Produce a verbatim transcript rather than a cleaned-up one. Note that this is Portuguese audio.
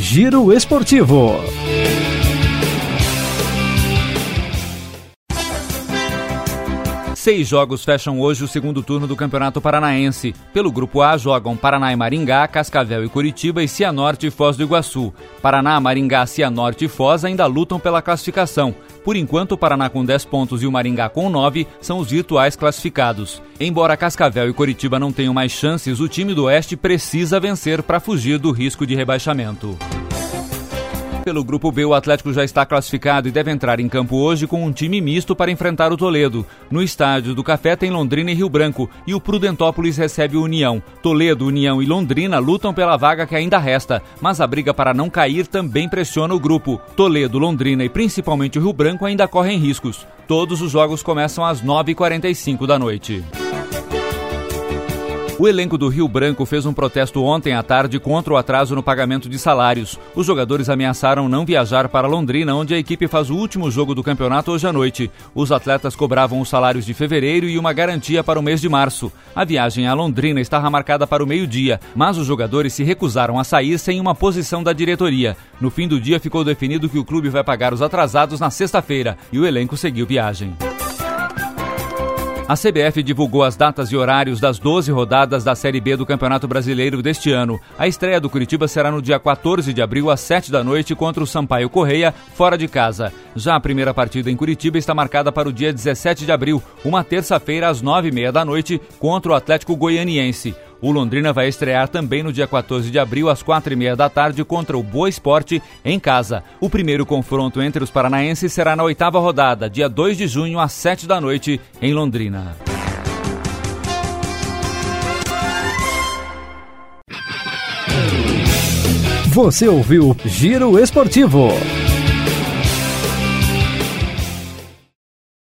Giro Esportivo. Seis jogos fecham hoje o segundo turno do Campeonato Paranaense. Pelo Grupo A jogam Paraná e Maringá, Cascavel e Curitiba e Cianorte e Foz do Iguaçu. Paraná, Maringá, Cianorte e Foz ainda lutam pela classificação. Por enquanto, o Paraná com dez pontos e o Maringá com nove são os virtuais classificados. Embora Cascavel e Curitiba não tenham mais chances, o time do Oeste precisa vencer para fugir do risco de rebaixamento. Pelo Grupo B, o Atlético já está classificado e deve entrar em campo hoje com um time misto para enfrentar o Toledo. No estádio do Café tem Londrina e Rio Branco e o Prudentópolis recebe o União. Toledo, União e Londrina lutam pela vaga que ainda resta, mas a briga para não cair também pressiona o grupo. Toledo, Londrina e principalmente o Rio Branco ainda correm riscos. Todos os jogos começam às nove e quarenta e cinco da noite. O elenco do Rio Branco fez um protesto ontem à tarde contra o atraso no pagamento de salários. Os jogadores ameaçaram não viajar para Londrina, onde a equipe faz o último jogo do campeonato hoje à noite. Os atletas cobravam os salários de fevereiro e uma garantia para o mês de março. A viagem a Londrina estava marcada para o meio-dia, mas os jogadores se recusaram a sair sem uma posição da diretoria. No fim do dia ficou definido que o clube vai pagar os atrasados na sexta-feira e o elenco seguiu viagem. A C B F divulgou as datas e horários das doze rodadas da Série B do Campeonato Brasileiro deste ano. A estreia do Curitiba será no dia quatorze de abril, às sete da noite, contra o Sampaio Correia, fora de casa. Já a primeira partida em Curitiba está marcada para o dia dezessete de abril, uma terça-feira, às nove e meia da noite, contra o Atlético Goianiense. O Londrina vai estrear também no dia quatorze de abril, às quatro e meia da tarde, contra o Boa Esporte, em casa. O primeiro confronto entre os paranaenses será na oitava rodada, dia dois de junho, às sete da noite, em Londrina. Você ouviu Giro Esportivo.